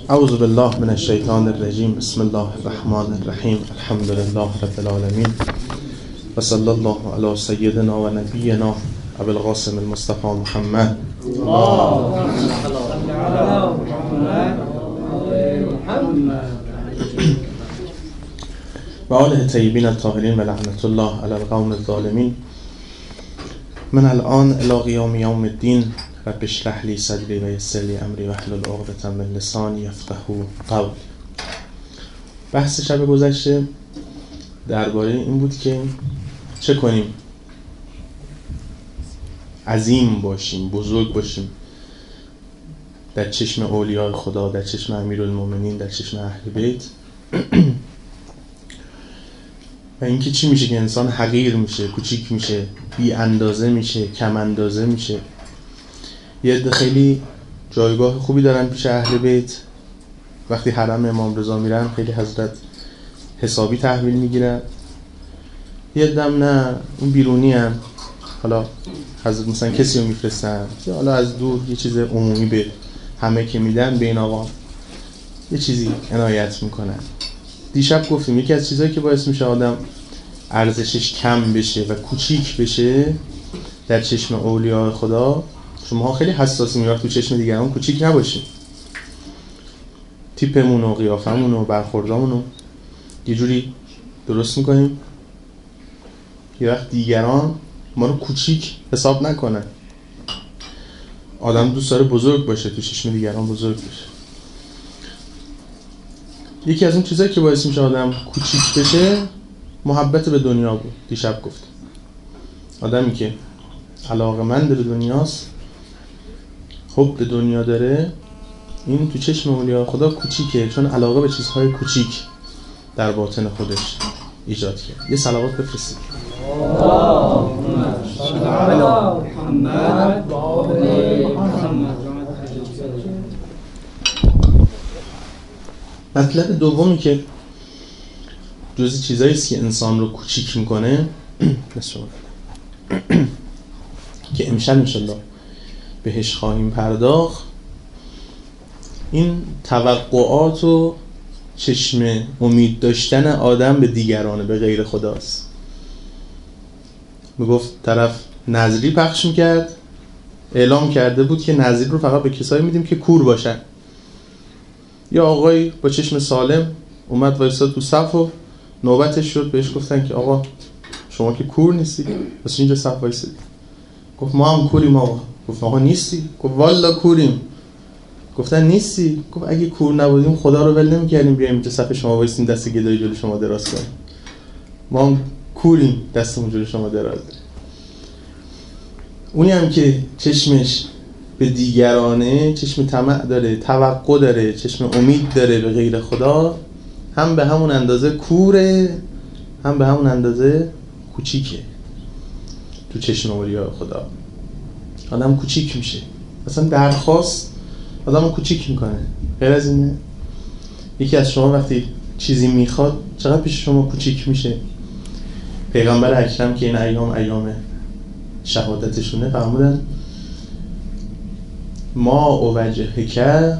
اعوذ بالله من الشیطان الرجیم. بسم الله الرحمن الرحیم. الحمد لله رب العالمین و صلی الله علی سیدنا و نبینا ابی القاسم المصطفى محمد و آله طیبین الطاهرین و لعنت الله علی القوم الظالمین. من الان الی قیام یوم الدین رب اشرح لی صدری و یسر لی امری واحلل عقدة من لسانی یفقهوا قولی. بحث شب گذشته درباره این بود که چه کنیم؟ عظیم باشیم، بزرگ باشیم در چشم اولیاء خدا، در چشم امیرالمومنین، در چشم اهل بیت. و اینکه چی میشه که انسان حقیر میشه، کوچیک میشه، بی اندازه میشه، کم اندازه میشه. یه عده خیلی جایگاه خوبی دارن پیش اهل بیت، وقتی حرم امام رضا میرن خیلی حضرت حسابی تحویل میگیرن. یه عده هم نه، اون بیرونی هم، حالا حضرت مثلا کسی رو میفرستن حالا از دور یه چیز عمومی به همه که میدن، به این آقا یه چیزی عنایت میکنن. دیشب گفتیم یکی از چیزایی که باعث میشه آدم ارزشش کم بشه و کوچیک بشه در چشم اولیاء خدا، شما خیلی حساسی میاد تو چشم دیگران کوچیک نباشیم. تیپمون و قیافمون و برخوردامون رو یه جوری درست میکنیم یه وقت دیگران ما رو کوچیک حساب نکنن. آدم دوست داره بزرگ باشه، تو چشم دیگران بزرگ بشه. یکی از اون چیزایی که باعث میشه آدم کوچیک بشه محبت به دنیا بود. دیشب گفتم آدمی که علاقه‌مند به دنیاست، حب به دنیا داره، این تو چشم اولیاء خدا کوچیکه، چون علاقه به چیزهای کوچیک در باطن خودش ایجاد کرد. یه صلوات بفرستید. اللهم صل علی محمد و آل محمد. مطلب دومی که جزئی چیزایی است که انسان رو کوچیک میکنه که امشب انشالله بهش خواهیم پرداخت، این توقعات و چشم امید داشتن آدم به دیگرانه، به غیر خداست. میگفت طرف نذری پخش میکرد، اعلام کرده بود که نذری رو فقط به کسایی میدیم که کور باشن. یا آقای با چشم سالم اومد وایساد تو صف و نوبتش شد، بهش گفتن که آقا شما که کور نیستی، بس اینجا صف وایسید. گفت ما هم کوریم آقا. گفت آقا نیستی؟ گفت والا کوریم. گفتن نیستی؟ گفت اگه کور نبودیم خدا رو ول نمی‌کردیم بیایم اینجا صف شما وایسیم دست گدایی جلوی شما دراز کنیم. ما هم کوریم، دستمون جلوی شما دراز. اونی هم که چشمش به دیگرانه، چشم طمع داره، توقع داره، چشم امید داره به غیر خدا، هم به همون اندازه کوره، هم به همون اندازه کوچیکه تو چشم اولیاء خدا. آدم کوچیک میشه، اصلا درخواست آدمو کوچیک میکنه. غیر از اینه یکی از شما وقتی چیزی میخواد چقدر پیش شما کوچیک میشه. پیغمبر اکرم که این ایام شهادتشونه فرمودن ما اوجهک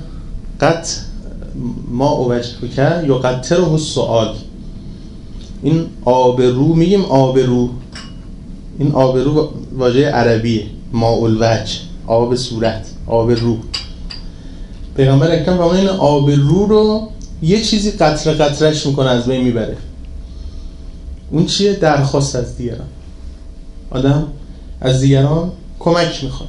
یقطره السؤال. این آبرو، میگیم آبرو، این آبرو واژه عربیه، ماء الوجه، آب صورت، آبرو. پیغمبر اکرم فرمودن این آبرو رو یه چیزی قطره قطرهش میکنه، از بین میبره. اون چیه؟ درخواست از دیگران. آدم از دیگران کمک میخواد.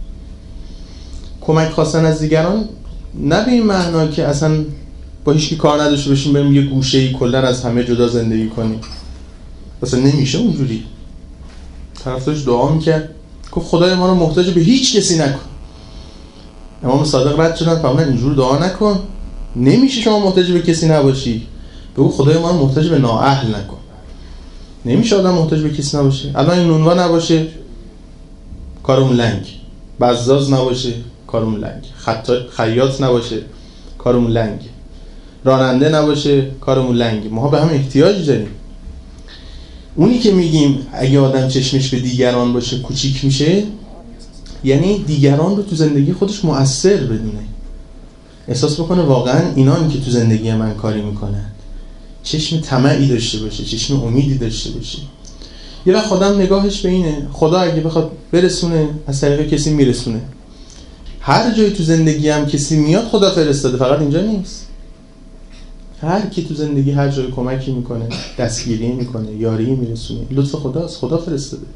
کمک خواستن از دیگران نه به این معنا که اصلا با هیچکی کار نداشته باشیم بریم یه گوشه‌ای کلا از همه جدا زندگی کنیم. اصلا نمیشه اونجوری. طرف داشت دعا میکرد، گفت خدای ما رو محتاج به هیچ کسی نکن. امام صادق رد شدن فرمودن اینجور دعا نکن، نمیشه شما محتاج به کسی نباشی. بگو خدای ما رو محتاج به نااهل نکن. نمیشه آدم محتاج به کسی نباشه. الان این نونوا نباشه کارمون لنگ، بزاز نباشه کارمون لنگ، خیاط نباشه کارمون لنگ، راننده نباشه کارمون لنگ. ما به هم احتیاج داریم. اونی که میگیم اگه آدم چشمش به دیگران باشه کوچیک میشه، یعنی دیگران رو تو زندگی خودش مؤثر بدونه. احساس بکنه واقعا اینان که تو زندگی من کاری میکنن، چشم طمعی داشته باشه، چشم امیدی داشته باشه. یه وقت خودم نگاهش به اینه، خدا اگه بخواد برسونه از طریق کسی میرسونه. هر جایی تو زندگی هم کسی میاد خدا فرستاده، فقط اینجا نیست. هر کی تو زندگی هر جای کمکی میکنه، دستگیری میکنه، یاری میرسونه، لطف خداست، خدا فرستاده.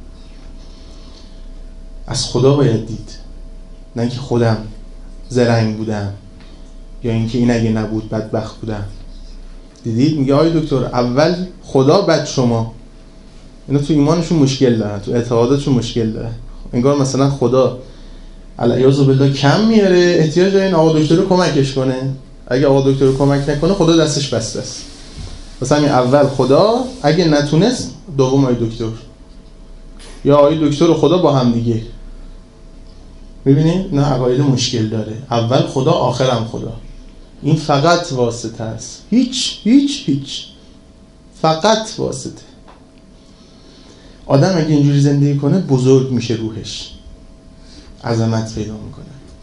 از خدا باید دید، نه اینکه خودم زرنگ بودم یا اینکه این اگه نبود بدبخت بودم. دیدید میگه آی دکتر اول خدا بعد شما. اینا تو ایمانشون مشکل دارن، تو اعتقاداتشون مشکل دارن. انگار مثلا خدا علیاذ بالله کم میاره، احتیاج این آقا دکتر رو کمکش کنه. اگه آقا دکتر رو کمک نکنه خدا دستش بسته است. مثلا اول خدا، اگه نتونست دوم آی دکتر، یا آی دکتر و خدا با هم دیگه. میبینید نه، عقاید مشکل داره. اول خدا آخرم خدا. این فقط واسطه است، هیچ فقط واسطه. آدم اگه اینجوری زندگی کنه بزرگ میشه، روحش عظمت پیدا میکنه.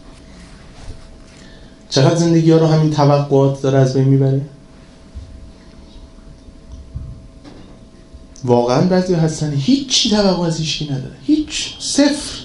چقدر زندگی ها رو همین توقعات داره از بین میبره. واقعا بعضی هستن هیچی توقع از هیچکی نداره، هیچ، صفر.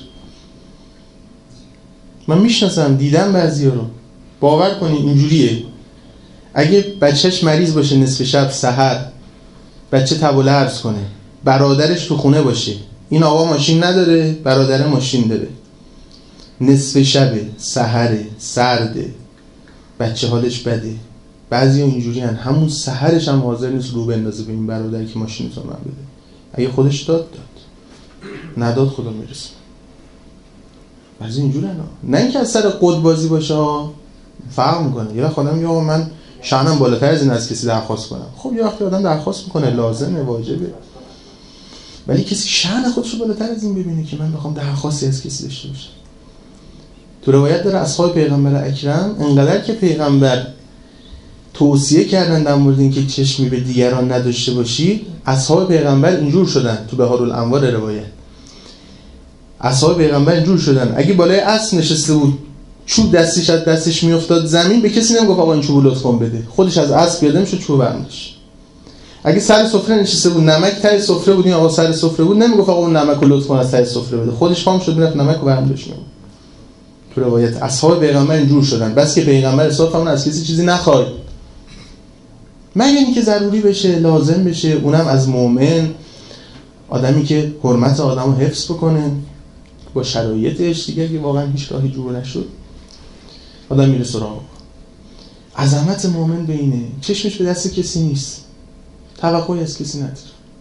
من میشناسم، دیدم بعضی ها رو. باور کنید اینجوریه. اگه بچهش مریض باشه نصف شب سحر بچه تب و لرز کنه، برادرش تو خونه باشه، این آقا ماشین نداره، برادر ماشین داره، نصف شبه، سحره، سرده، بچه حالش بده، بعضی اینجوری هن همون سحرش هم حاضر نیست رو بندازه به این برادر که ماشینتون من بده. اگه خودش داد نداد خدا میرسه. بعضی اینجوری هن. نه اینکه از سر قدبازی باشه، فرق میکنه. یه وقت آدم میگه آقا من شأنم بالاتر از این از کسی درخواست کنم. خب یه وقتی آدم درخواست میکنه، لازمه، واجبه. ولی کسی شأن خودش رو بالاتر از این ببینه که من بخوام درخواستی از کسی داشته باشم. تو روایت داره اصحاب پیغمبر اکرم انقدر که پیغمبر توصیه کردن در مورد اینکه چشمی به دیگران نداشته باشید، اصحاب پیغمبر اینجور شدن. تو بهارالانوار روایت اصحاب پیغمبر اینجور شدن اگه بالای اسب نشسته بود چوب دستش میافتاد زمین، به کسی نمیگفت آقا این چوبو لطفاً بده، خودش از اسب پیاده میشد چوب برمی‌داشت. اگه سر سفره نشسته بود، نمک ته سفره بود، این آقا سر سفره بود، نمیگفت آقا اون نمکو لطفاً از ته سفره بده، خودش پام شد میرفت نمکو برمی‌داشت. تو روایت اصحاب پیغمبر اینجور شدن. بس که پیغمبر حساب همون از کسی چیزی نخواد، مگر اینکه ضروری بشه، لازم بشه، اونم از مؤمن، آدمی که حرمت آدمو حفظ بکنه با شرایطش دیگه. که واقعا هیچ راهی جور نشد، آدم میره سراغ. عظمت مؤمن به اینه، چشمش به دست کسی نیست، توقعی از کسی نداره.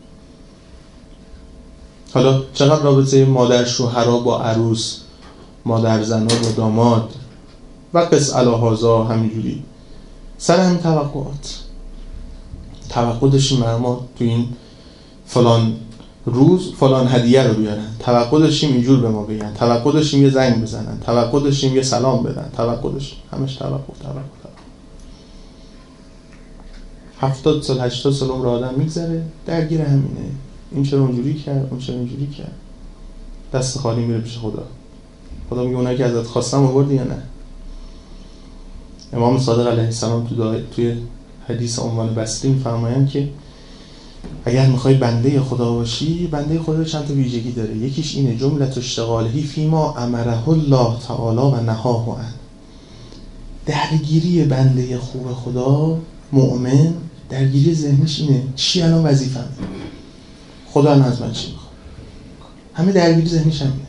حالا چقدر رابطه مادر شوهرها با عروس، مادر زنا با داماد و قص الهازا همینجوری سر همین توقع داشتیم ما تو این فلان روز فلان هدیه رو بیارن، توقع داشتیم اینجور به ما بگن، توقع داشتیم یه زنگ بزنن، توقع داشتیم یه سلام بدن، توقع داشتیم، همش توقع. 70 سال 80 سال عمر آدم میگذره درگیر همینه. این چرا اونجوری کرد، اون چرا اینجوری کرد، دست خالی میره پیش خدا. خدا میگه اونایی که ازت خواستم آوردی یا نه؟ امام صادق علیه السلام توی حدیث عنوان بسری میفرمایند که اگر میخوای بنده خدا باشی، بنده خدا چند تا ویژگی داره. یکیش اینه جملت اشتغالهی فیما امره الله تعالی و نهاه عن. درگیری بنده خوب خدا، مؤمن، درگیری ذهنش اینه چی الان وظیفه‌مه، خدا الان از من چی میخواد. همه درگیری ذهنش همینه.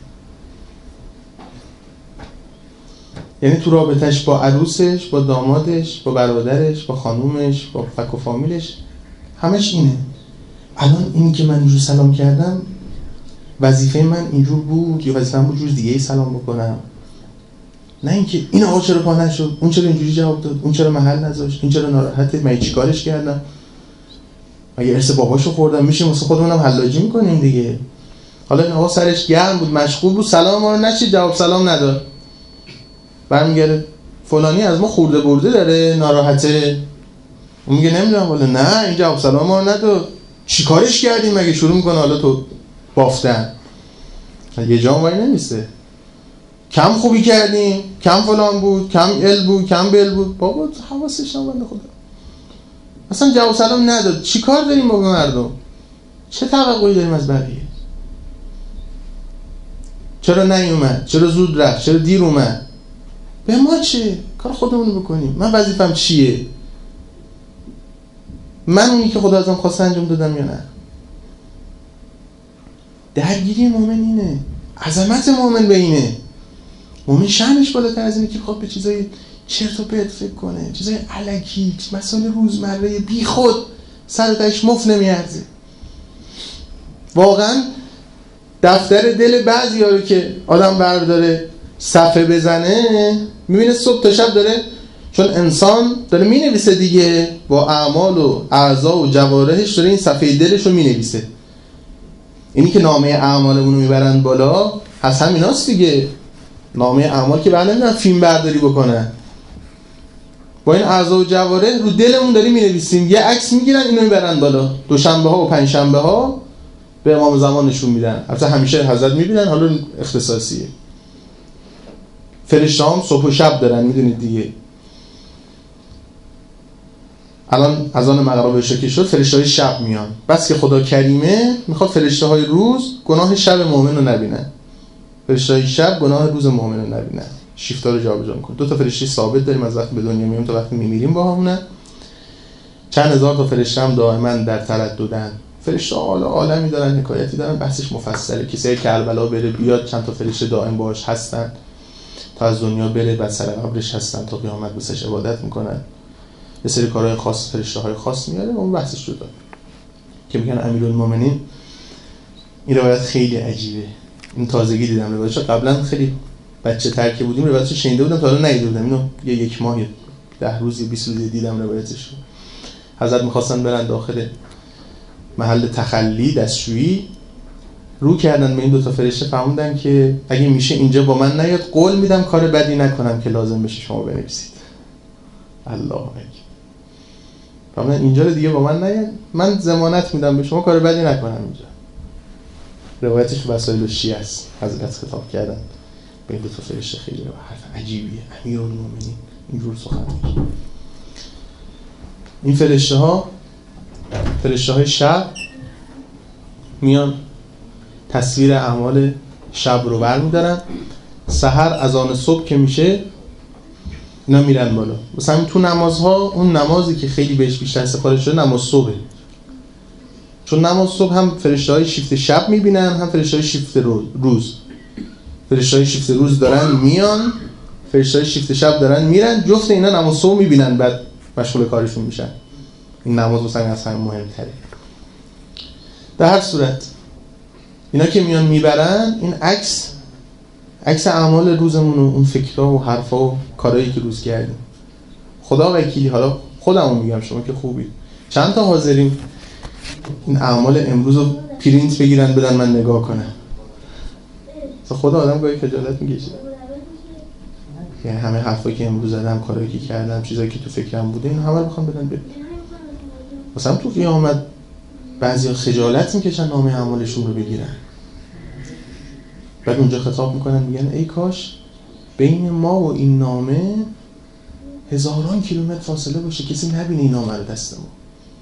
یعنی تو رابطش با عروسش، با دامادش، با برادرش، با خانومش، با فک و فامیلش، همش اینه. الان اینی که من اینجور سلام کردم وظیفه من اینجور بود یا وظیفه من بود جور دیگه ای سلام بکنم؟ نه اینکه این آقا چرا پا نشد، اون چرا اینجوری جواب داد، اون چرا محل نذاشت، این چرا ناراحته، من چیکارش کردم، مگه ارث باباشو خوردم، میشه واسه خودمونم حلاجی میکنیم دیگه. حالا این آقا سرش گرم بود، مشغول بود، سلام ما رو نشید، جواب سلام نداد، برمیگره فلانی از ما خورده برده داره، ناراحته. اون میگه نمیدونم، ولی نه این جواب سلام ما رو نداد، چیکارش کردیم؟ مگه شروع میکنه حالا تو بافتن. یه جا وای نمیسته، کم خوبی کردیم، کم فلان بود، کم ال بود، کم بل بود. بابا حواسش نبود خدا. اصلا جواب سلام نداد. چی کار داریم با مردم؟ چه توقعی داریم از بقیه؟ چرا نیومد؟ چرا زود رفت؟ چرا دیر اومد؟ به ما چه؟ کار خودمونو بکنیم. من وظیفم چیه؟ من اونی که خدا ازم خواسته انجام دادم یا نه؟ درگیری مومن اینه. عظمت مومن به اینه. مومن شأنش بالاتر از اینه که بخواد به چیزای چرت و پرت فکر کنه، چیزای الکی، مسائل روزمره بی خود سر تاش مفت نمیارزه. واقعا دفتر دل بعضیا رو که آدم برداره صفحه بزنه، میبینه صبح تا شب داره، چون انسان داره مینویسه دیگه، با اعمال و اعضا و جوارحش داره این صفحه دلش رو مینویسه. اینی که نامه اعمالمون رو میبرن بالا هست همیناست دیگه. نامه اعمال که بعد نمیدونن فیلم برداری بکنن، با این اعضا و جوارح رو دلمون داریم مینویسیم. یه عکس میگیرن اینو میبرن بالا، دوشنبه ها و پنجشنبه ها به امام زمان نشون میدن. البته همیشه حضرت میبینن، حالا اختصاصیه. فرشته هم صبح و شب دارن، میدونید دیگه. الان اذان مغرب عشا که شد، فرشته‌های شب میان. بس که خدا کریمه میخواد فرشته‌های روز گناه شب مؤمن رو نبینن، فرشته‌های شب گناه روز مؤمن رو نبینن. شیفتا رو جابجا میکنه. 2 تا فرشته ثابت داریم از وقتی به دنیا میایم تا وقتی میمیریم با همونه. چند هزار تا فرشته هم دائما در ترددن. فرشته عالمی دارن، حکایتی دارن، بحثش مفصله. کسی که کربلا بره بیاد، چند تا فرشته دائم باهاش هستن تا از دنیا بره، بعد سر قبرش هستن تا قیامت بسش عبادت میکنن. یه سری کارهای خاص، فرشته‌های خاص میاره، اون بحثش جدا. که میگن امیرالمومنین، این روایت خیلی عجیبه. این تازگی دیدم روایتش، قبلا خیلی بچه تر که بودیم روایتش شنیده بودم، تا حالا ندیده بودم. اینو یک ماه 10 روز 20 روز دیدم روایتش. حضرت می‌خواستن برن داخل محل تخلی دستشویی، رو کردن به این 2 تا فرشته، فهمیدن که اگه میشه اینجا با من نیاد، قول میدم کار بدی نکنم که لازم بشه شما بنویسید. الله اکبر. فهمیدن اینجا رو دیگه با من نیاد، من ضمانت میدم به شما کار بدی نکنم اینجا. روایتش وسایل شیعه است. حضرت خطاب کردن به این 2 تا فرشته. خیلی حرف عجیبیه. امیرالمومنین اینجور سخن میگه. این فرشته‌های شب میان تصویر اعمال شب رو برمی‌دارن. سحر اذان صبح که میشه اینا میرن بالا. مثلا تو نمازها اون نمازی که خیلی بهش بیشتر استفاده شده نماز صبح، چون نماز صبح هم فرشته‌های شیفت شب میبینن، هم فرشته‌های شیفت روز. فرشته‌های شیفت روز دارن میان، فرشته‌های شیفت شب دارن میرن، جفت اینا نماز صبح میبینن، بعد مشغول کارشون میشن. این نماز مثلا اصلا مهم‌تره. در هر صورت اینا که میان میبرن، این عکس اعمال روزمون و اون فکرها و حرفا و کارهایی که روز کردیم. خدا وکیلی، حالا خودمون میگم، شما که خوبید، چند تا حاضرین این اعمال امروز رو پرینت بگیرن بدن من نگاه کنم؟ خدا آدم گاهی خجالت میکشه. یعنی همه حرفایی که امروز زدم، کارهایی که کردم، چیزایی که تو فکرم بوده، اینو همه رو میخوام بدن ببین. مثلا تو قیامت بعضیا خجالت میکشن نامه اعمالشون رو بگیرن. بعد اونجا خطاب میکنن، میگن ای کاش بین ما و این نامه هزاران کیلومتر فاصله باشه، کسی نبینه این نامه رو دست ما.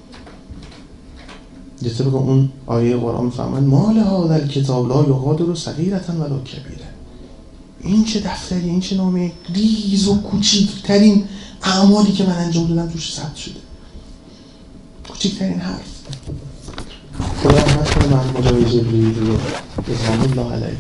یه طبق اون آیه قرآن میفهمن ما لهذا الکتاب لا یغادر صغیرة ولا کبیرة. این چه دفتری، این چه نامه ریز و کوچیکترین اعمالی که من انجام دادم توش ثبت شده. کوچکترین حرف. خدا رحمت کنه محمود آقای جبریل رو رضوان الله علیه.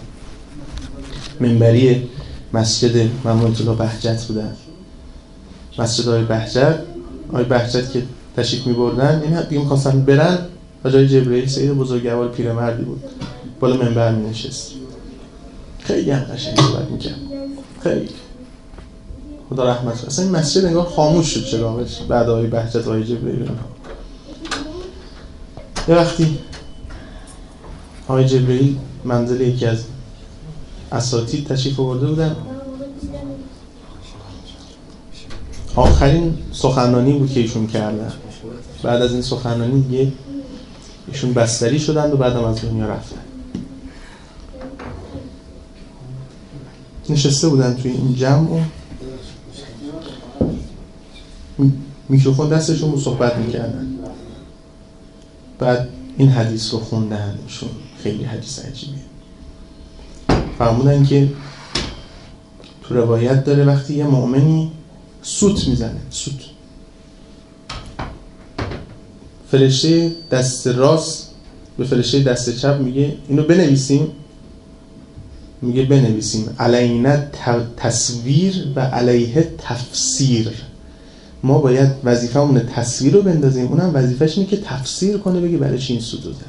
منبری مسجد محمود الله بهجت بودن. مسجد آقای بهجت که تشریف می‌بردن، این دیگه می‌خواستن برن، آقای جبریل سید بزرگوار پیرمردی بود، بالا منبر می‌نشست. خیلی هم قشنگ صحبت می‌کرد. خیلی. خدا رحمت کنه. اصلا این مسجد انگار خاموش شد چراغش بعد آقای بهجت آقای جبریل. یه وقتی آقای جبریل منزل یکی از اساتید تشریف آورده بودن، آخرین سخنرانی بود که ایشون کردن. بعد از این سخنرانی دیگه ایشون بستری شدند و بعدم از دنیا رفتن. نشسته بودن توی این جمع و میکروفون دستشون رو صحبت میکردن. بعد این حدیث رو خوندن، شون خیلی حدیث عجیبیه. فرمودن که تو روایت داره وقتی یه مؤمنی سوت میزنه، سوت، فرشته دست راست به فرشته دست چپ میگه اینو بنویسیم، میگه بنویسیم علینا تصویر و علیه تفسیر. ما باید وظیفه‌مون تصویر رو بندازیم، اونم وظیفه‌ش اینه که تفسیر کنه، بگه برای چی این سوت رو زد.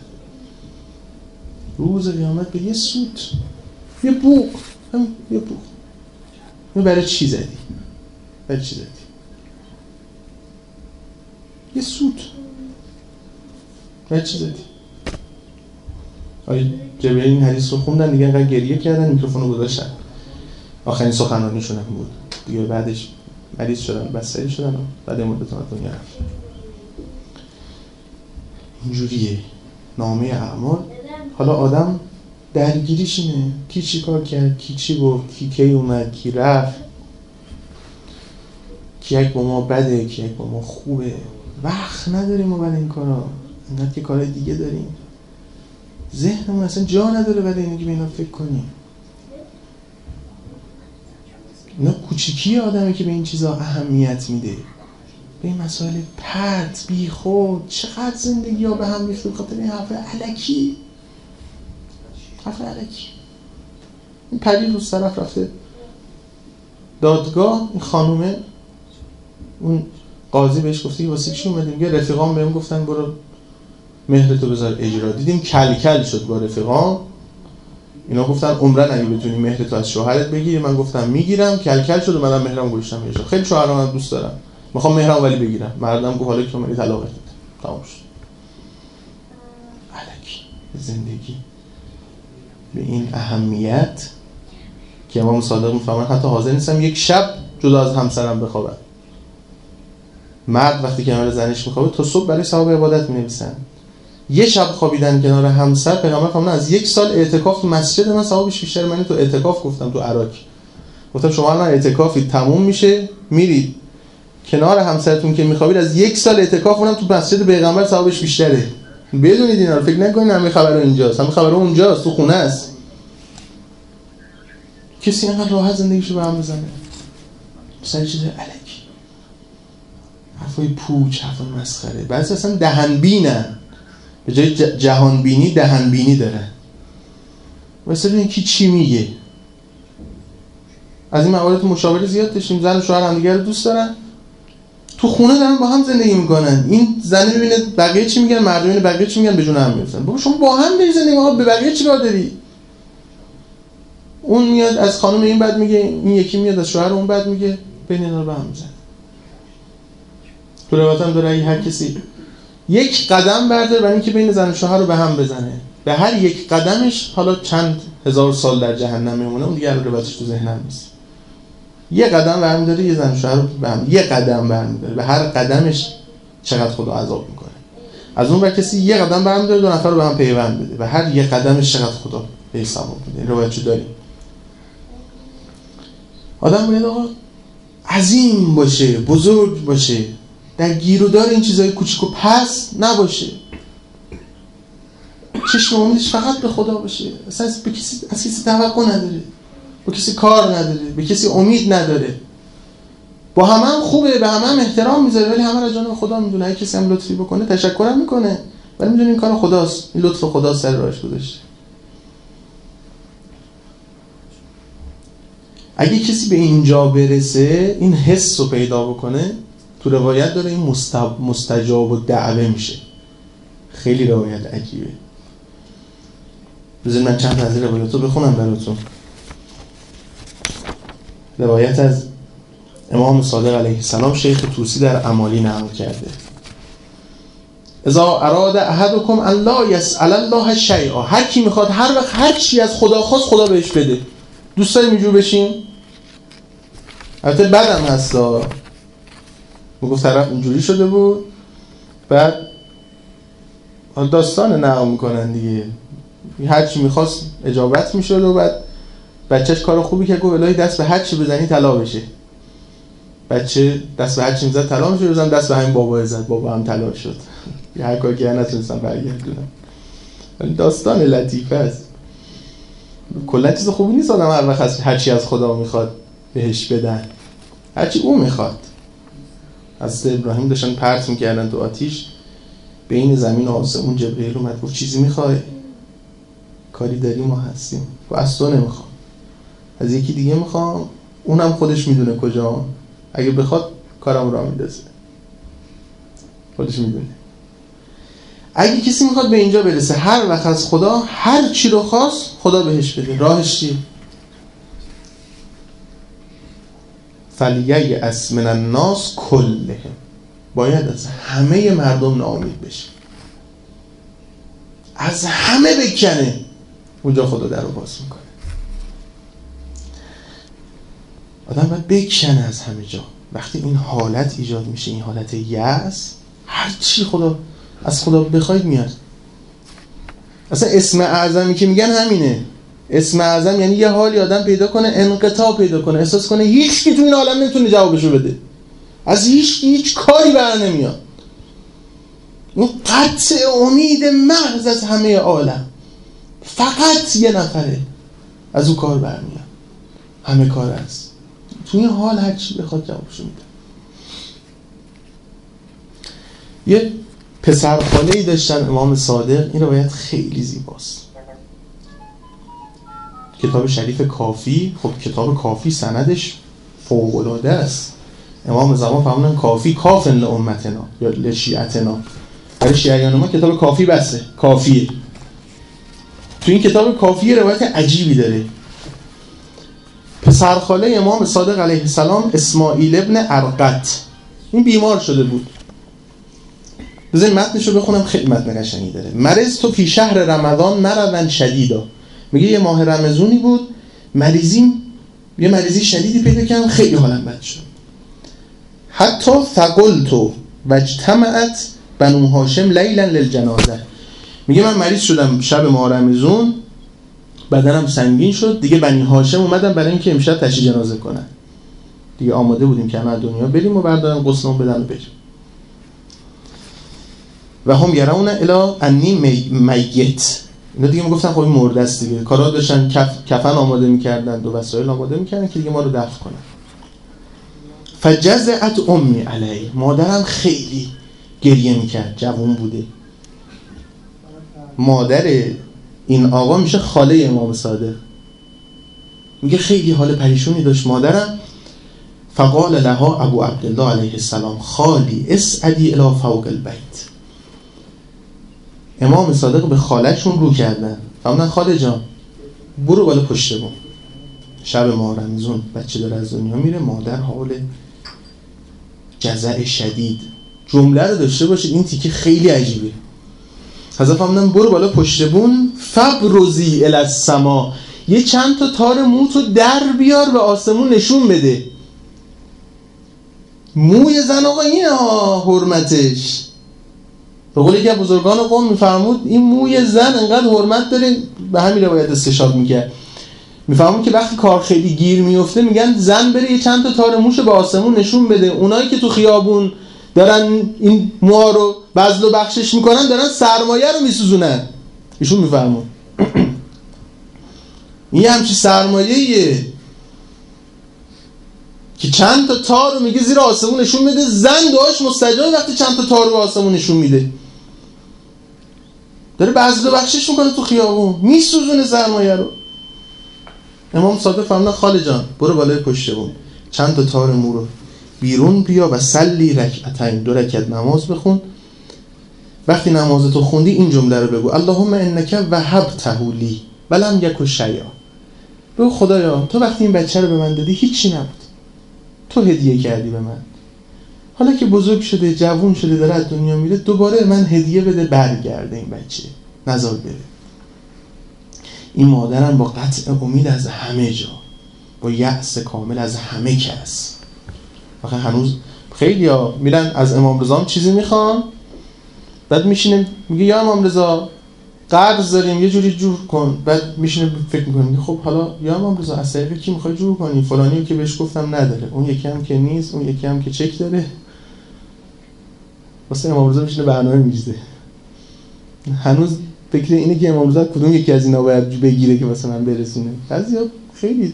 روز قیامت به یه سوت، یه بوق، یه بوق، این برای چی زدی؟ برای چی زدی؟ یه سوت، برای چی زدی؟ آیا جبرئیل این حدیث رو خوندن دیگه، انقدر گریه کردن میکروفون رو گذاشتن. آخرین سخنرانیشون هم بود دیگه، بعدش مریض شدن، بستری شدن و بعد مدت از دنیا رفت. اینجوریه نامه اعمال. حالا آدم درگیریش اینه کی چی کار کرد، کی چی گفت، کی اومد، کی رفت، کی یک با ما بده، کی یک با ما خوبه. وقت نداریم ما برای این کارا، انقدر که کار دیگه داریم. ذهنمون اصلا جا نداره برای اینکه به اینا فکر کنیم. اینا کوچیکی آدمی که به این چیزا اهمیت میده، به این مسائل پرت بی خود. چقدر زندگی ها به هم ریخته به خاطر این حرف الکی، حرف الکی. این پری روز طرف رفته دادگاه، این خانومه، اون قاضی بهش گفته واسه چی اومدی؟ میگه رفیقام بهم گفتن برو مهرتو بذار اجرا. دیدیم کل کل شد با رفیقام، اینا گفتن عمرن اگه بتونی مهرتو از شوهرت بگیری. من گفتم میگیرم. کل کل شد و منم مهرم گذاشتم اجرا. خیلی شوهرام دوست دارم، میخوام مهرم ولی بگیرم. مردم گفت حالا که تو منی طلاقت بده، تمام شد. الکی زندگی به این اهمیت که امام صادق میفهمن حتی حاضر نیستم یک شب جدا از همسرم بخوابم. مرد وقتی کنار زنش میخوابه تا صبح برای ثواب عبادت مینویسن. یه شب خوابیدن کنار همسر، پیغمبر فرمودن از 1 سال اعتکاف تو مسجد من ثوابش بیشتر. من تو اعتکاف گفتم تو عراق، گفتم شما الان اعتکافی تموم میشه میرید کنار همسرتون که میخوابید، از 1 سال اعتکاف اونم تو مسجد پیغمبر ثوابش بیشتره. بدونید اینا رو، فکر نکنید همه خبرها اینجاست، همه خبرها اونجاست، تو خونه است. کسی اینقدر راحت زندگیشو به هم بزنه سر چیز الکی، حرفای پوچ، حرفای مسخره. بعضی اصلا دهنبینن، به جای جهانبینی دهنبینی دارن. واسه ببینید کی چی میگه. از این موارد مشابه زیاد داشتیم. زن و شوهر همدیگه رو دوست دارن، تو خونه دارن با هم زندگی میکنن. این زنه میبینه بقیه چی میگن، مرد میبینه بقیه چی میگن، به جون هم میرسن. بابا شما با هم داری زندگی میکنی، به بقیه چیکار داری؟ اون میاد از خانم این بد میگه، این یکی میاد از شوهر اون بد میگه، بین اینا رو به هم میزنه. تو روایت هم داره اگه هر کسی یک قدم برداره برای اینکه بین زن و شوهر رو به هم بزنه، به هر یک قدمش حالا چند هزار سال در جهنم میمونه. اون دیگه روایتش تو ذهنم نیست. یه قدم برمی‌داره یه زن و شوهر رو به هم، یه قدم برمی‌داره، به هر قدمش چقدر خدا عذاب میکنه. از اون ور کسی یه قدم برمی‌داره 2 نفر رو به هم پیوند بده، به هر یه قدمش چقدر خدا به ثواب میده. این روایتشو داریم. آدم باید آقا عظیم باشه، بزرگ باشه، در گیر و دار این چیزای کوچیک و پس نباشه. چشم امیدش فقط به خدا باشه، اصلا از کسی توقع نداره، با کسی کار نداره، به کسی امید نداره. با هم خوبه، به هم احترام میذاره، ولی همه را جانب خدا میدونه. اگه کسی هم لطفی بکنه تشکرم میکنه، ولی میدونه این کار خداست، این لطف خدا سر راهش گذاشته. اگه کسی به اینجا برسه، این حس رو پیدا بکنه، تو روایت داره این مستجاب و دعوه میشه. خیلی روایت عجیبه. بذارید من چند تا از روایت رو بخونم براتون. روایت از امام صادق علیه السلام شیخ طوسی در امالی نقل کرده. اذا اراد احدکم ان لا یسأل الله شیئا، هر کی میخواد هر وقت هر چی از خدا خواست خدا بهش بده. دوست داریم اینجور بشیم؟ البته بدم هستا، میگفت طرف اینجوری شده بود، بعد داستان نقل میکنن دیگه، هر چی میخواست اجابت میشد و بعد بچهش کار خوبی که گفت الهی دست به هر چی بزنی طلا بشه. بچه دست به هر چی میزد طلا میشه، روزم دست به همین بابا زد، بابا هم طلا شد. هر کاری که نتونستم برگردونم. داستان لطیفه است. کلا چیز خوبی نیست آدم هر وقت هر چی از خدا میخواد بهش بدن، هر چی او میخواد. حضرت ابراهیم داشتن پرت میکردن تو آتیش، بین زمین و آسمون جبرئیل اومد گفت چیزی میخوای؟ کاری داری ما هستیم. و از تو نمیخوام، از یکی دیگه میخوام، اونم خودش میدونه کجا، اگه بخواد کارم را میندازه، خودش میدونه. اگه کسی میخواد به اینجا برسه هر وقت از خدا هر چی رو خواست خدا بهش بده، راهش چیه؟ فلییأس من الناس کلهم، باید از همه مردم ناامید بشه، از همه بکنه، اونجا خدا در رو باز میکنه. آدم باید بکنه از همه جا. وقتی این حالت ایجاد میشه، این حالت یأس، هر چی خدا از خدا بخواید میاد. اصلا اسم اعظمی که میگن همینه. اسم اعظم یعنی یه حالی آدم پیدا کنه، انقطاع پیدا کنه، احساس کنه هیچ کی تو این عالم نمیتونه جوابشو بده، از هیچ کاری بر نمیاد. اون قطع امید محض از همه عالم، فقط یه نفره از اون کار برمیاد، همه کار است. تو این حال هر چی بخواد جوابشو میده. یه پسرخاله‌ای داشتن امام صادق، این روایت خیلی زیباست. کتاب شریف کافی، خب کتاب کافی سندش فوق‌العاده است. امام زمان فرمودن کافی کافن لامتنا یا لشیعتنا، برای شیعیان ما کتاب کافی بسه، کافیه. تو این کتاب کافی روایت عجیبی داره. پسرخاله امام صادق علیه السلام اسماعیل ابن ارقط، این بیمار شده بود. بذارید متنشو بخونم، خیلی متن قشنگی داره. مرض تو فی شهر رمضان مرضا شدیدا، میگه یه ماه رمضانی بود، یه مریضی شدیدی پیدا کردم، خیلی حالم بد شد. حتی ثقلت واجتمعت بنو هاشم لیلا للجنازه، میگه من مریض شدم شب ماه رمضان، بدنم سنگین شد دیگه، بنی هاشم اومدن برای اینکه امشب تشییع جنازه کنن دیگه، آماده بودیم که همه دنیا بریم و بردارن غسلمون بدن و بریم. و هم یرون الی انی میت، اینا دیگه میگفتن خب این مرده است دیگه، کارا داشتن کفن آماده میکردن و وسایل آماده میکردن که دیگه ما رو دفن کنن. فجزعت امی علی، مادرم خیلی گریه میکرد، جوان بوده. مادر این آقا میشه خاله امام صادق، میگه خیلی حال پریشونی داشت مادرم. فقال لها ابو عبدالله علیه السلام خالی اسعدی الی فوق البیت، امام صادق به خاله‌شون رو کردن، فرمودن خاله جان برو بالا پشت بوم، شب ماه رمضان بچه داره از دنیا میره، مادر حال جزع شدید. جمله رو داشته باشید، این تیکه خیلی عجیبه. حضرت فرمودن برو بالا پشت بوم، فبرزی الی السما، یه چند تا تار موتو در بیار به آسمون نشون بده. موی زن آقا اینه حرمتش. به قول یکی از بزرگان قوم میفرمود این موی زن انقدر حرمت داره، به همین روایت استشهاد میکرد، میفرمود که وقتی کار خیلی گیر میفته میگن زن بره یه چند تا تار موش به آسمون نشون بده، اونایی که تو خیابون دارن این موها رو بذل و بخشش میکنن دارن سرمایه رو میسوزونن. ایشون میفرمود این همچی سرمایه‌ایه که چند تا تار رو میگه زیر آسمون نشون میده، زن دعاش مستجابه وقتی چند تا تار رو آسمون نشون میده، داره بذل و بخشش میکنه تو خیابون، میسوزونه سرمایه رو. امام صادق فرمودن خاله جان برو بالای پشت بوم، چند تا تار مو رو بیرون بیا و صلی رکعتین، 2 رکعت نماز بخون. وقتی نمازتو خوندی این جمله رو بگو اللهم انک وهبته لی ولم یک شیء، بگو خدایا تو وقتی این بچه رو به من دادی هیچی نبود، تو هدیه کردی به من، حالا که بزرگ شده جوون شده داره از دنیا میره، دوباره من هدیه بده برگرده این بچه، نذار بره. این مادرم با قطع امید از همه جا، با یأس کامل از همه کس. واقعا هنوز خیلی ها میرن از امام رضا چیزی میخوان، بعد میشینه میگه یا امام رضا قرض داریم یه جوری جور کن. بعد میشینه فکر میکنه خب حالا یا امام رضا از طریق کی میخوای جور کنی؟ فلانیو که بهش گفتم نداره، اون یکی هم که نیست، اون یکی هم که چک داره. واسه امام رضا میشینه برنامه میریزه. هنوز فکر اینه که امام رضا کدوم یکی از اینا باید بگیره که مثلا برسونه. بعضیا خیلی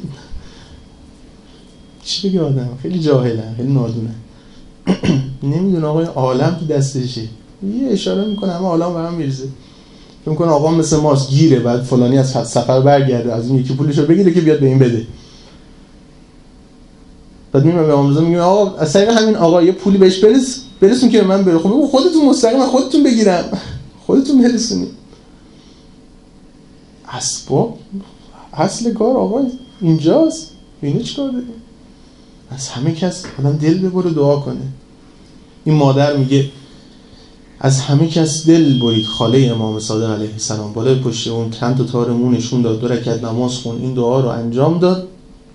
چی بگه آدم خیلی جاهلن، خیلی نادونن. نمیدونه آقای عالم تو دستشه. یه اشاره میکنه همه عالم برام میریزه. فکر میکنه آقا مثل ماست گیره، بعد فلانی از سفر برگرده از اون یکی پولشو بگیره که بیاد به این بده. بعد میگم به امام رضا میگم آقا از طریق همین آقا یه پولی بهش برسون که به من بره. خب خودتون مستقیم خودتون بگیرم، خودتون برسونید. اسباب اصل کار آقا اینجاست. اینو چیکار داری؟ از همه کس آدم دل ببره دعا کنه. این مادر میگه از همه کس دل برید، خاله امام صادق علیه السلام بالای پشت اون چند تا تار مو نشون داد، 2 رکعت نماز خون، این دعا رو انجام داد.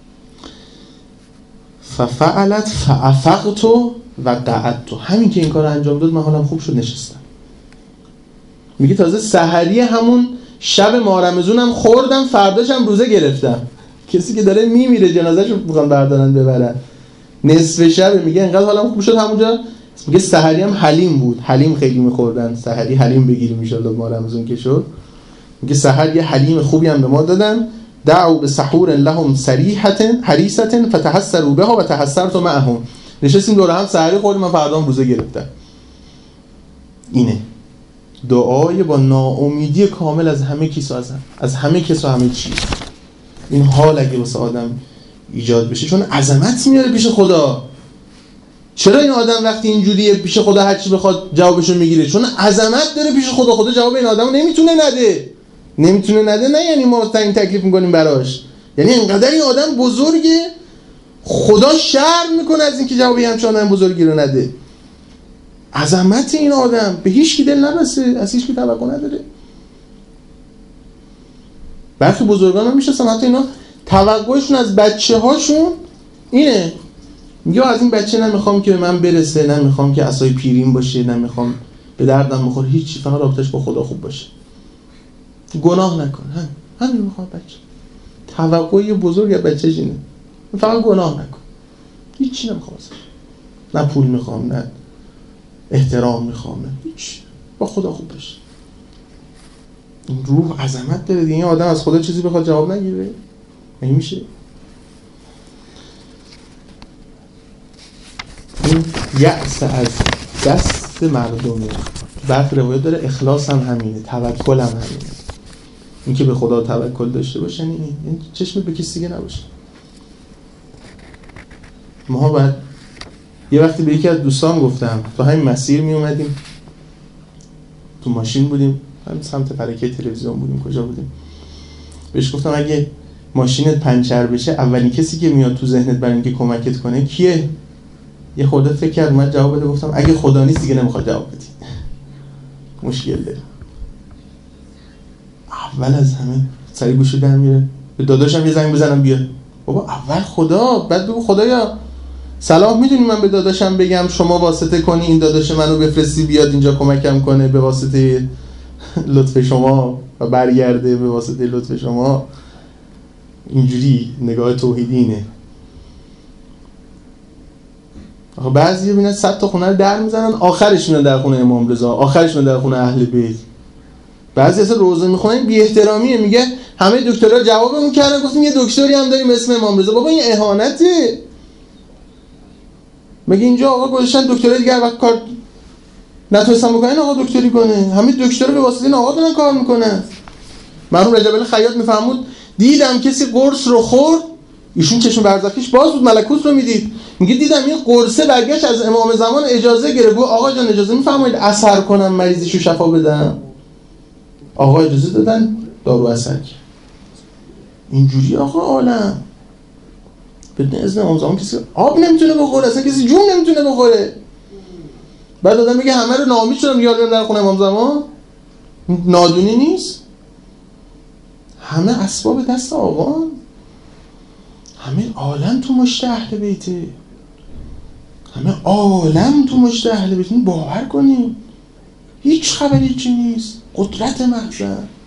ففعلت فافقت و قعدت. همین که این کار رو انجام داد من حالم خوب شد، نشستم. میگه تازه سحری همون شب ماه رمضانم خوردم، فرداشم روزه گرفتم. کسی که داره میمیره جنازه‌شو میخوان بردارن ببرن، نصف شب. میگه انقدر حالم خوب شد همونجا. میگه سحری هم حلیم بود، حلیم خیلی میخوردن، سحری حلیم بگیریم ان شاءالله ماه رمضان که شد. میگه سحر یه حلیم خوبی هم به ما دادن. دعوا بسحور لهم صریحه حریصه فتحسروا بها و تحسرت معهم. نشستیم دور هم سحری خوردیم، من فردام روزه گرفتم. اینه دعای با ناامیدی کامل از همه کس، از همه کس و همه چیز. این حال اگه واسه آدم ایجاد بشه، چون عظمت میاره پیش خدا. چرا این آدم وقتی اینجوریه پیش خدا هر چی بخواد جوابشو میگیره؟ چون عظمت داره پیش خدا. خدا جواب این آدمو نمیتونه نده. نه یعنی ما تعیین تکلیف میکنیم براش، یعنی انقدر این آدم بزرگه خدا شرم میکنه از اینکه جوابی همچون آدم بزرگی رو نده. عظمت این آدم به هیچ کی دل نبسته، از هیچ کی توقع نداره. برخی بزرگان هم میشناسن حتی اینا توقعشون از بچه‌هاشون اینه، میگه از این بچه نمیخوام که به من برسه، نمیخوام که عصای پیریم باشه، نمیخوام به دردم بخوره، هیچی، فقط رابطش با خدا خوب باشه، گناه نکنه. همین میخوام بچه. توقعی بزرگ از بچه‌ش اینه، فقط گناه نکن، هیچی نمیخوام ازش. نه پول میخوام، نه احترام میخوام، نه هیچ، با خدا خوب باشه. این روح عظمت داره دیگه. این آدم از خدا چیزی بخواد جواب نگیره نمیشه. این یأس از دست مردمه. بعد روایت داره اخلاص هم همینه، توکل هم همینه. این که به خدا توکل داشته باشن، این چشم به کسی دیگه نباشه. ما بعد یه وقتی به یکی از دوستان گفتم، تو همین مسیر می اومدیم، تو ماشین بودیم، همین سمت فلکه تلویزیون بودیم، کجا بودیم، بهش گفتم اگه ماشینت پنچر بشه اولین کسی که میاد تو ذهنت برای اینکه کمکت کنه کیه؟ یه خورده فکر کرد، من جواب بده، گفتم اگه خدا نیست دیگه نمیخواد جواب بدی، مشکل داره. اول از همه سری گوشو در میره، به داداشم یه زنگ بزنم بیا. بابا اول خدا، بعد بگو خدایا سلام، میدونی من به داداشم بگم شما واسطه کنی این داداش منو بفرستی بیاد اینجا کمکم کنه به واسطه لطف شما و برگرده به واسطه لطف شما. اینجوری نگاه توحیدی اینه. آخه بعضی ببینن 100 تا خونه رو در میزنن، آخرش میان در خونه امام رضا، آخرش میان در خونه اهل بیت. بعضی اصلا روزه میخونن بی احترامیه، میگه همه دکترها جوابمون کردن، گفتیم یه دکتری هم داریم اسم امام رضا. بابا این اهانته. مگه اینجا آقا گذاشتن دکترای دیگه وقت کار نتونستن بکنن آقا دکتری کنه؟ همه دکتر به واسطه این آقا دارن کار میکنن. مرحوم رجب الله خیاط میفرمود دیدم کسی قرص رو خورد، ایشون چشم برزخیش باز بود، ملکوت رو میدید، میگه دیدم این قرصه برگشت از امام زمان اجازه گرفت، آقا جان اجازه میفرمایید اثر کنم مریضیشو شفا بدم؟ آقا اجازه دادن، دارو اثر کرد. اینجوری آقا عالم بدون اذن امام زمان کسی آب نمیتونه بخوره، اصلا کسی جون نمیتونه بخوره. بعد آدم میگه همه رو ناامید شدم یاد بیارم در خونه امام زمان. نادونی نیست؟ همه اسباب دست آقا، همه عالم تو مشت اهل بیته، همه عالم تو مشت اهل بیته. باور کنیم هیچ خبری چی نیست، قدرت محض.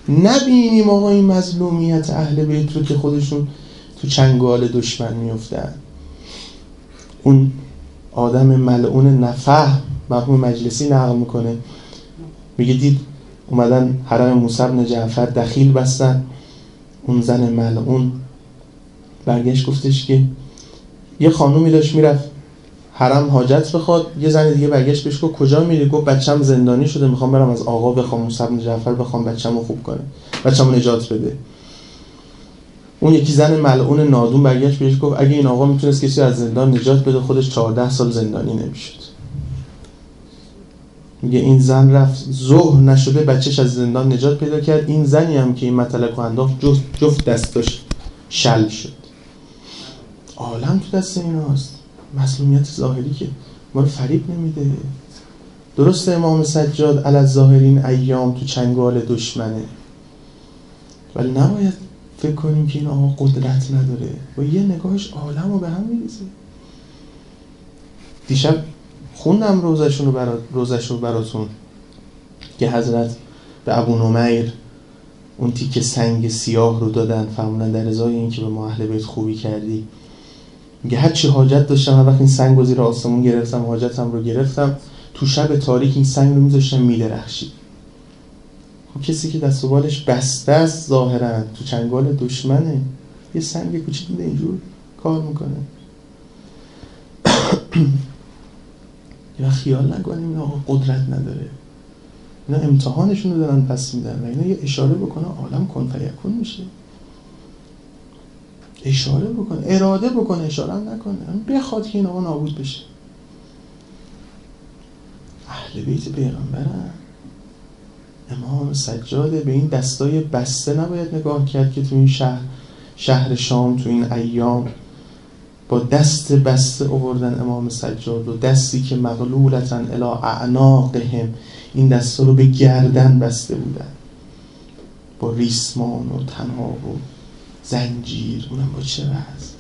نبینیم آقا این مظلومیت اهل بیت رو که خودشون تو چنگال دشمن میفتن. اون آدم ملعون نفهم مرحوم مجلسی نقل میکنه، میگه دید اومدن حرم موسی بن جعفر دخیل بستن، اون زن ملعون برگشت گفتش که یه خانومی داشت میرفت حرم حاجت بخواد، یه زن دیگه برگشت بهش گفت کجا میری؟ گفت بچه‌م زندانی شده، میخوام برم از آقا بخوام، موسی بن جعفر بخوام بچه‌مو خوب کنه، بچه‌مو نجات بده. اون یکی زن ملعون نادون برگشت بهش گفت اگه این آقا میتونست کسی از زندان نجات بده خودش 14 سال زندانی نمیشد. میگه این زن رفت ظهر نشده بچهش از زندان نجات پیدا کرد، این زنی هم که این مطلق رو انداخت جفت دستاش شل شد. عالم تو دست ایناست. مظلومیت ظاهری که ما رو فریب نمیده. درسته امام سجاد علی الظاهرین ایام تو چنگال دشمنه، ولی نباید فکر کنیم که این آقا قدرت نداره و یه نگاهش عالم رو به هم میریزه. دیشب خوندم روزش رو براتون که حضرت به ابو نمیر اون تیکه سنگ سیاه رو دادن، فرمودن در ازای این که به ما اهل بیت خوبی کردی. میگه هر چی حاجت داشتم هر وقت این سنگ رو زیر آسمون گرفتم حاجتم رو گرفتم، تو شب تاریک این سنگ رو میذاشتم میدرخشید. خب کسی که دست و بالش بسته است ظاهرا تو چنگال دشمنه، یه سنگ کوچیک میده اینجور کار میکنه. یا خیال نکنیم این آقا قدرت نداره، اینا امتحانشون رو دارن پس میدن و اینا یه اشاره بکنه عالم کن فیکون میشه. اشاره بکنه، اراده بکنه، اشاره هم نکنه، بخواد که این آقا نابود بشه. اهل بیت پیغمبرن، امام سجاده. به این دستای بسته نباید نگاه کرد که تو این شهر شام تو این ایام با دست بسته آوردن امام سجاد و دستی که مغلولتن الی اعناقهم، این دستا رو به گردن بسته بودن با ریسمان و طناب و زنجیر، اونم با چه وضع.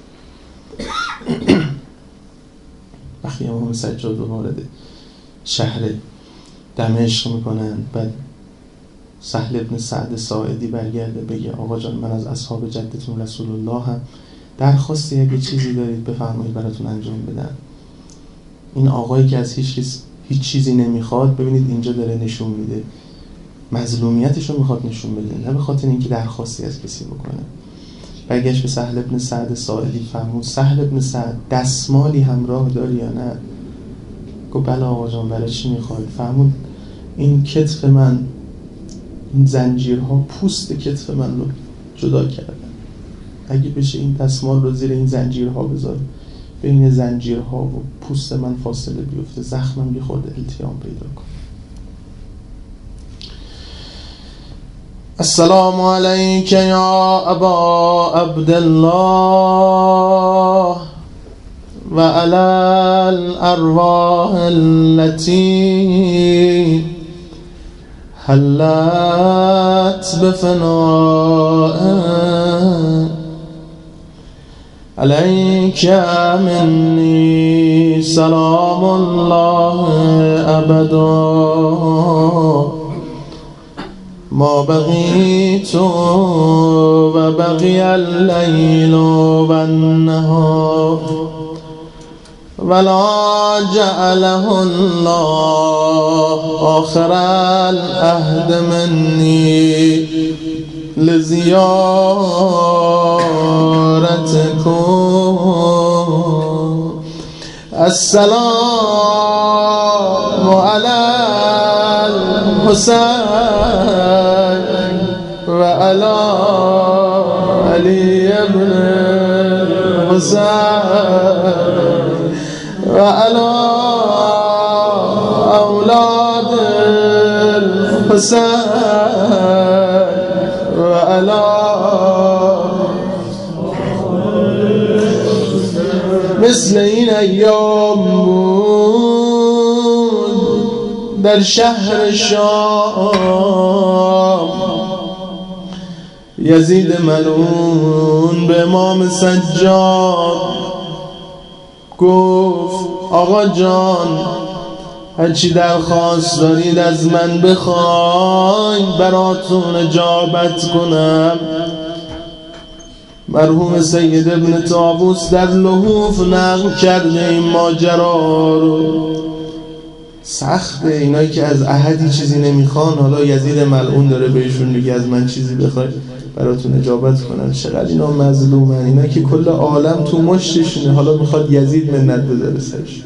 وقتی امام سجاد رو وارد شهر دمشق میکنن، بعد سهل ابن سعد ساعدی برگرده بگه آقا جان من از اصحاب جدتون رسول الله هم، درخواستی اگه چیزی دارید بفرمایید براتون انجام بدن. این آقایی که از هیچ چیزی نمیخواد، ببینید اینجا داره نشون میده مظلومیتش رو میخواد نشون بده، نه به خاطر اینکه درخواستی از کسی بکنه. برگشت به سهل ابن سعد ساعدی فرمود سهل ابن سعد دستمالی همراه داری یا نه؟ گفت بله آقا جان برای چی میخواد؟ فرمود این کتف من، این زنجیرها پوست کتف من رو جدا کردن، اگه بشه این دستمال رو زیر این زنجیرها بذار، بین زنجیرها و پوست من فاصله بیفته، زخمم یه خورده التیام پیدا کن. السلام علیک یا ابا عبدالله و علی الارواح التي حلت بفناء علیک منی سلام الله ابدا ما بقیت و بقی اللیل و النهار ولا جعله الله آخر العهد منی لزیارتکم. السلام علی الحسین و علی علی ابن حسین و علی اولاد الحسین و علی مثل این ایام بود در شهر شام. یزید ملعون به امام سجاد گفت آقا جان هرچی درخواست دارید از من بخواین براتون اجابت کنم. مرحوم سید ابن طاووس در لحوف نقل کرده این ماجرا رو. سخته اینایی که از احدی چیزی نمیخوان، حالا یزید ملعون داره بهشون میگه از من چیزی بخواید براتون اجابت کنم. چقدر اینا مظلومن، اینا که کل عالم تو مشتشونه، حالا میخواد یزید منت بذاره سرش.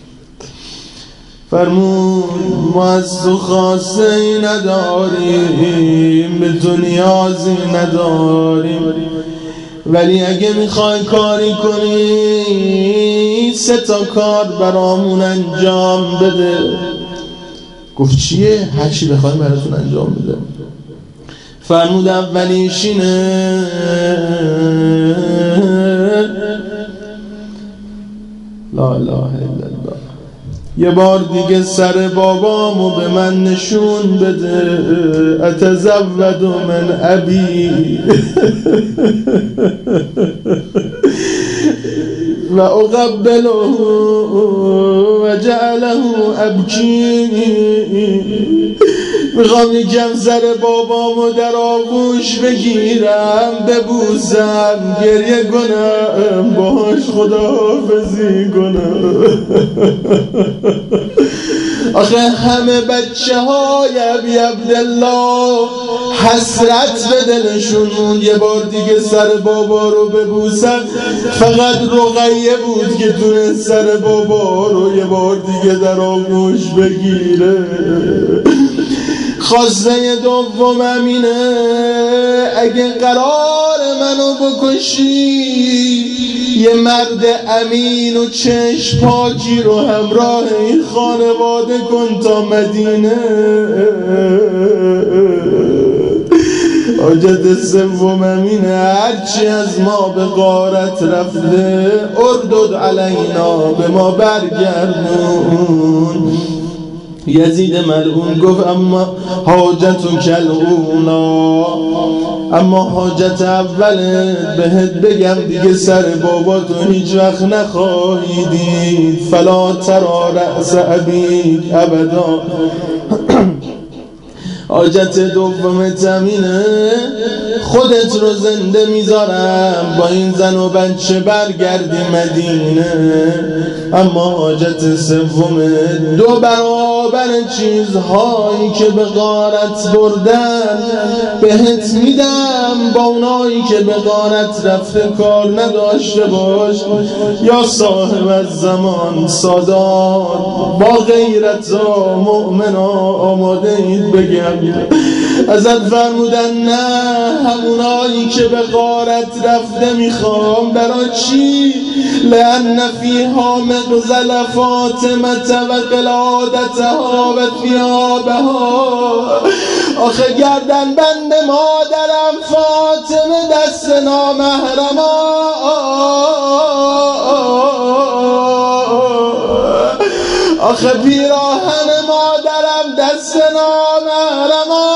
فرمود ما از تو خاصه ای نداریم، به تو نیازی نداریم، ولی اگه میخوای کاری کنی 3 کار برامون انجام بده. گفت چیه؟ هرچی بخوایم براتون انجام بده. فرمود اولیش اینه لا اله الا الله، یه بار دیگه سر بابامو به من نشون بده. اتزود من ابی و اقبله و جعله ابکی. میخوام یکم سر بابامو در آغوش بگیرم، ببوسم، گریه کنم، باهاش خداحافظی کنم. آخه همه بچه های ابی عبدالله حسرت به دلشون موند یه بار دیگه سر بابا رو ببوسن. فقط رقیه بود که تونست سر بابا رو یه بار دیگه در آغوش بگیره. خواسته دومم اینه اگه قرار منو بکشی یه مرد امین و چشم پاکی رو همراه این خانواده کن تا مدینه. حاجت سومم اینه هرچی از ما به غارت رفته اردد علینا، به ما برگردون. یزید ملعون گفت اما حاجتون کلعونا، اما حاجت اوله بهت بگم دیگه سر بابا تو هیچ وقت نخواهی دید. فلا ترا رأس ابیک ابدا. حاجت دومت اینه خودت رو زنده میذارم با این زن و بچه برگردی مدینه. اما حاجت سومه 2 برابر چیزهایی که به غارت بردن بهت میدم، با اونایی که به غارت رفته کار نداشته باش. یا صاحب الزمان سادات با غیرت مؤمنا آماده اید بگم. ازت فرمودن نه، همونایی که به غارت رفته میخوام. برای چی؟ لأن فیها مغزل فاطمه و قلادتها و ثیابها. آخه گردن بند مادرم فاطمه دست نامحرما، آخه پیراهن مادرم دست نامحرما.